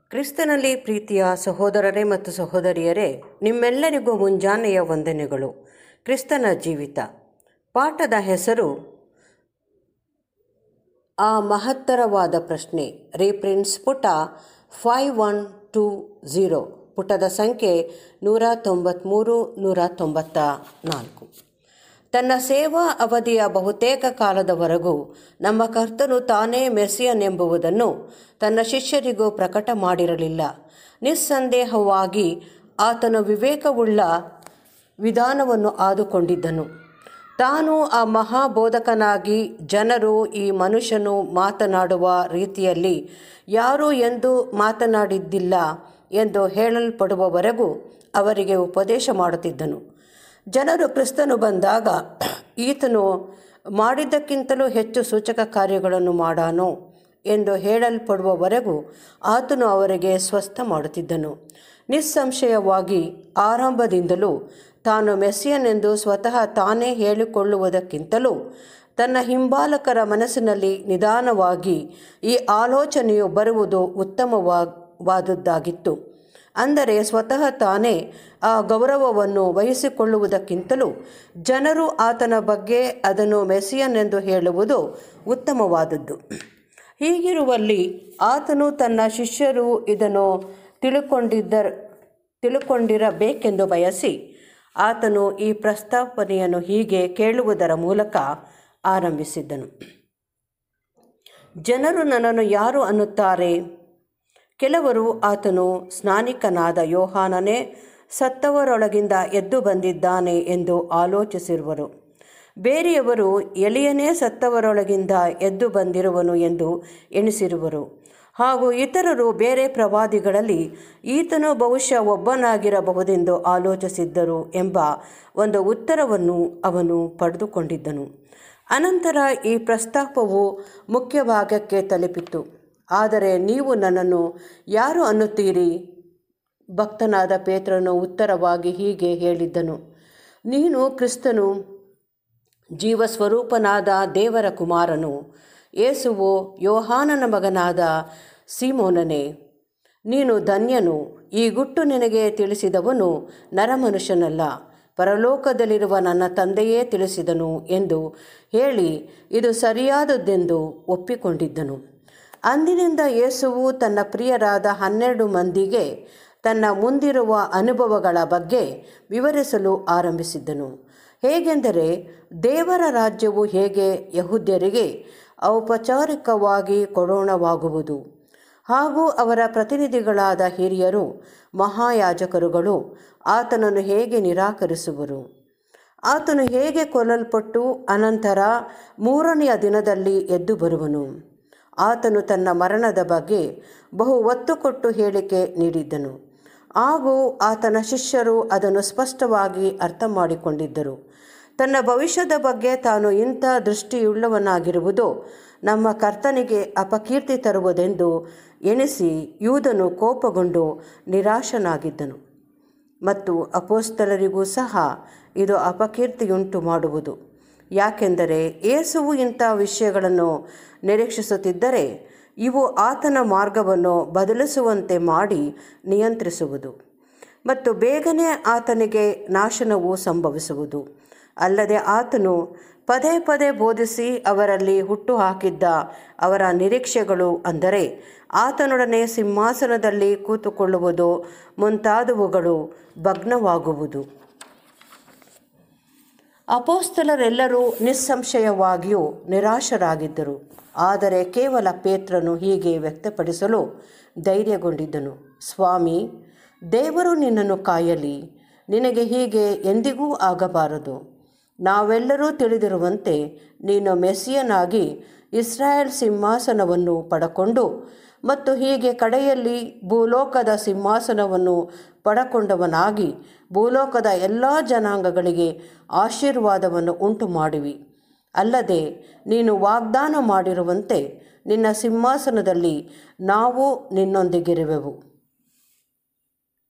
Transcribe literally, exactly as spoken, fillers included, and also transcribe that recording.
ಕ್ರಿಸ್ತನಲ್ಲಿ ಪ್ರೀತಿಯ ಸಹೋದರರೇ ಮತ್ತು ಸಹೋದರಿಯರೇ, ನಿಮ್ಮೆಲ್ಲರಿಗೂ ಮುಂಜಾನೆಯ ವಂದನೆಗಳು. ಕ್ರಿಸ್ತನ ಜೀವಿತ ಪಾಠದ ಹೆಸರು ಆ ಮಹತ್ತರವಾದ ಪ್ರಶ್ನೆ. ರೀಪ್ರಿಂಟ್ಸ್ ಪುಟ ಫೈವ್ ಒನ್ ಟೂ ಝೀರೋ, ಪುಟದ ಸಂಖ್ಯೆ ನೂರ ತೊಂಬತ್ತ್ಮೂರು ನೂರ ತೊಂಬತ್ತ ನಾಲ್ಕು. ತನ್ನ ಸೇವಾ ಅವಧಿಯ ಬಹುತೇಕ ಕಾಲದವರೆಗೂ ನಮ್ಮ ಕರ್ತನು ತಾನೇ ಮೆಸ್ಸಿಯನೆಂಬುದನ್ನು ತನ್ನ ಶಿಷ್ಯರಿಗೂ ಪ್ರಕಟ ಮಾಡಿರಲಿಲ್ಲ. ನಿಸ್ಸಂದೇಹವಾಗಿ ಆತನು ವಿವೇಕವುಳ್ಳ ವಿಧಾನವನ್ನು ಆದುಕೊಂಡಿದ್ದನು. ತಾನು ಆ ಮಹಾಬೋಧಕನಾಗಿ ಜನರು ಈ ಮನುಷ್ಯನು ಮಾತನಾಡುವ ರೀತಿಯಲ್ಲಿ ಯಾರೂ ಎಂದೂ ಮಾತನಾಡಿದ್ದಿಲ್ಲ ಎಂದು ಹೇಳಲ್ಪಡುವವರೆಗೂ ಅವರಿಗೆ ಉಪದೇಶ ಮಾಡುತ್ತಿದ್ದನು. ಜನರು ಕ್ರಿಸ್ತನು ಬಂದಾಗ ಈತನು ಮಾಡಿದ್ದಕ್ಕಿಂತಲೂ ಹೆಚ್ಚು ಸೂಚಕ ಕಾರ್ಯಗಳನ್ನು ಮಾಡಾನೋ ಎಂದು ಹೇಳಲ್ಪಡುವವರೆಗೂ ಆತನು ಅವರಿಗೆ ಸ್ವಸ್ಥ ಮಾಡುತ್ತಿದ್ದನು. ನಿಸ್ಸಂಶಯವಾಗಿ ಆರಂಭದಿಂದಲೂ ತಾನು ಮೆಸ್ಸಿಯನೆಂದು ಸ್ವತಃ ತಾನೇ ಹೇಳಿಕೊಳ್ಳುವುದಕ್ಕಿಂತಲೂ ತನ್ನ ಹಿಂಬಾಲಕರ ಮನಸ್ಸಿನಲ್ಲಿ ನಿಧಾನವಾಗಿ ಈ ಆಲೋಚನೆಯು ಬರುವುದು ಉತ್ತಮವಾದದ್ದಾಗಿತ್ತು. ಅಂದರೆ ಸ್ವತಃ ತಾನೇ ಆ ಗೌರವವನ್ನು ವಹಿಸಿಕೊಳ್ಳುವುದಕ್ಕಿಂತಲೂ ಜನರು ಆತನ ಬಗ್ಗೆ ಅದನ್ನು ಮೆಸ್ಸಿಯನೆಂದು ಹೇಳುವುದು ಉತ್ತಮವಾದದ್ದು. ಹೀಗಿರುವಲ್ಲಿ ಆತನು ತನ್ನ ಶಿಷ್ಯರು ಇದನ್ನು ತಿಳುಕೊಂಡಿದ್ದ ತಿಳುಕೊಂಡಿರಬೇಕೆಂದು ಬಯಸಿ ಆತನು ಈ ಪ್ರಸ್ತಾವನೆಯನ್ನು ಹೀಗೆ ಕೇಳುವುದರ ಮೂಲಕ ಆರಂಭಿಸಿದ್ದನು. ಜನರು ನನ್ನನ್ನು ಯಾರು ಅನ್ನುತ್ತಾರೆ? ಕೆಲವರು ಆತನು ಸ್ನಾನಿಕನಾದ ಯೋಹಾನನೇ ಸತ್ತವರೊಳಗಿಂದ ಎದ್ದು ಬಂದಿದ್ದಾನೆ ಎಂದು ಆಲೋಚಿಸಿರುವರು. ಬೇರೆಯವರು ಎಲಿಯನೇ ಸತ್ತವರೊಳಗಿಂದ ಎದ್ದು ಬಂದಿರುವನು ಎಂದು ಎಣಿಸಿರುವರು. ಹಾಗೂ ಇತರರು ಬೇರೆ ಪ್ರವಾದಿಗಳಲ್ಲಿ ಈತನು ಬಹುಶಃ ಒಬ್ಬನಾಗಿರಬಹುದೆಂದು ಆಲೋಚಿಸಿದ್ದರು ಎಂಬ ಒಂದು ಉತ್ತರವನ್ನು ಅವನು ಪಡೆದುಕೊಂಡಿದ್ದನು. ಅನಂತರ ಈ ಪ್ರಸ್ತಾಪವು ಮುಖ್ಯ ಭಾಗಕ್ಕೆ ತಲುಪಿತು. ಆದರೆ ನೀವು ನನ್ನನ್ನು ಯಾರು ಅನ್ನುತ್ತೀರಿ? ಭಕ್ತನಾದ ಪೇತ್ರನು ಉತ್ತರವಾಗಿ ಹೀಗೆ ಹೇಳಿದ್ದನು, ನೀನು ಕ್ರಿಸ್ತನು, ಜೀವಸ್ವರೂಪನಾದ ದೇವರ ಕುಮಾರನು. ಯೇಸುವು ಯೋಹಾನನ ಮಗನಾದ ಸೀಮೋನನೇ, ನೀನು ಧನ್ಯನು. ಈ ಗುಟ್ಟು ನಿನಗೆ ತಿಳಿಸಿದವನು ನರಮನುಷ್ಯನಲ್ಲ, ಪರಲೋಕದಲ್ಲಿರುವ ನನ್ನ ತಂದೆಯೇ ತಿಳಿಸಿದನು ಎಂದು ಹೇಳಿ ಇದು ಸರಿಯಾದದ್ದೆಂದು ಒಪ್ಪಿಕೊಂಡಿದ್ದನು. ಅಂದಿನಿಂದ ಯೇಸುವು ತನ್ನ ಪ್ರಿಯರಾದ ಹನ್ನೆರಡು ಮಂದಿಗೆ ತನ್ನ ಮುಂದಿರುವ ಅನುಭವಗಳ ಬಗ್ಗೆ ವಿವರಿಸಲು ಆರಂಭಿಸಿದ್ದನು. ಹೇಗೆಂದರೆ, ದೇವರ ರಾಜ್ಯವು ಹೇಗೆ ಯಹೂದ್ಯರಿಗೆ ಔಪಚಾರಿಕವಾಗಿ ಕೊಡೋಣವಾಗುವುದು ಹಾಗೂ ಅವರ ಪ್ರತಿನಿಧಿಗಳಾದ ಹಿರಿಯರು ಮಹಾಯಾಜಕರುಗಳು ಆತನನ್ನು ಹೇಗೆ ನಿರಾಕರಿಸುವರು, ಆತನು ಹೇಗೆ ಕೊಲ್ಲಲ್ಪಟ್ಟು ಅನಂತರ ಮೂರನೆಯ ದಿನದಲ್ಲಿ ಎದ್ದು ಬರುವನು. ಆತನು ತನ್ನ ಮರಣದ ಬಗ್ಗೆ ಬಹು ಒತ್ತು ಕೊಟ್ಟು ಹೇಳಿಕೆ ನೀಡಿದ್ದನು. ಹಾಗೂ ಆತನ ಶಿಷ್ಯರು ಅದನ್ನು ಸ್ಪಷ್ಟವಾಗಿ ಅರ್ಥ ಮಾಡಿಕೊಂಡಿದ್ದರು. ತನ್ನ ಭವಿಷ್ಯದ ಬಗ್ಗೆ ತಾನು ಇಂಥ ದೃಷ್ಟಿಯುಳ್ಳವನಾಗಿರುವುದು ನಮ್ಮ ಕರ್ತನಿಗೆ ಅಪಕೀರ್ತಿ ತರುವುದೆಂದು ಎಣಿಸಿ ಯೂದನು ಕೋಪಗೊಂಡು ನಿರಾಶನಾಗಿದ್ದನು. ಮತ್ತು ಅಪೊಸ್ತಲರಿಗೂ ಸಹ ಇದು ಅಪಕೀರ್ತಿಯುಂಟು ಮಾಡುವುದು. ಯಾಕೆಂದರೆ ಯೇಸುವು ಇಂಥ ವಿಷಯಗಳನ್ನು ನಿರೀಕ್ಷಿಸುತ್ತಿದ್ದರೆ ಇವು ಆತನ ಮಾರ್ಗವನ್ನು ಬದಲಿಸುವಂತೆ ಮಾಡಿ ನಿಯಂತ್ರಿಸುವುದು ಮತ್ತು ಬೇಗನೆ ಆತನಿಗೆ ನಾಶನವು ಸಂಭವಿಸುವುದು. ಅಲ್ಲದೆ ಆತನು ಪದೇ ಪದೇ ಬೋಧಿಸಿ ಅವರಲ್ಲಿ ಹುಟ್ಟು ಹಾಕಿದ್ದ ಅವರ ನಿರೀಕ್ಷೆಗಳು, ಅಂದರೆ ಆತನೊಡನೆ ಸಿಂಹಾಸನದಲ್ಲಿ ಕೂತುಕೊಳ್ಳುವುದು ಮುಂತಾದವುಗಳು ಭಗ್ನವಾಗುವುದು. ಅಪೊಸ್ತಲರೆಲ್ಲರೂ ನಿಸ್ಸಂಶಯವಾಗಿಯೂ ನಿರಾಶರಾಗಿದ್ದರು. ಆದರೆ ಕೇವಲ ಪೇತ್ರನು ಹೀಗೆ ವ್ಯಕ್ತಪಡಿಸಲು ಧೈರ್ಯಗೊಂಡಿದ್ದನು, ಸ್ವಾಮಿ, ದೇವರು ನಿನ್ನನ್ನು ಕಾಯಲಿ. ನಿನಗೆ ಹೀಗೆ ಎಂದಿಗೂ ಆಗಬಾರದು. ನಾವೆಲ್ಲರೂ ತಿಳಿದಿರುವಂತೆ ನೀನು ಮೆಸ್ಸಿಯನಾಗಿ ಇಸ್ರಾಯೇಲ್ ಸಿಂಹಾಸನವನ್ನು ಪಡಕೊಂಡು ಮತ್ತು ಹೀಗೆ ಕಡೆಯಲ್ಲಿ ಭೂಲೋಕದ ಸಿಂಹಾಸನವನ್ನು ಪಡಕೊಂಡವನಾಗಿ ಭೂಲೋಕದ ಎಲ್ಲ ಜನಾಂಗಗಳಿಗೆ ಆಶೀರ್ವಾದವನ್ನು ಉಂಟು ಮಾಡುವಿ. ಅಲ್ಲದೆ ನೀನು ವಾಗ್ದಾನ ಮಾಡಿರುವಂತೆ ನಿನ್ನ ಸಿಂಹಾಸನದಲ್ಲಿ ನಾವು ನಿನ್ನೊಂದಿಗಿರುವೆವು.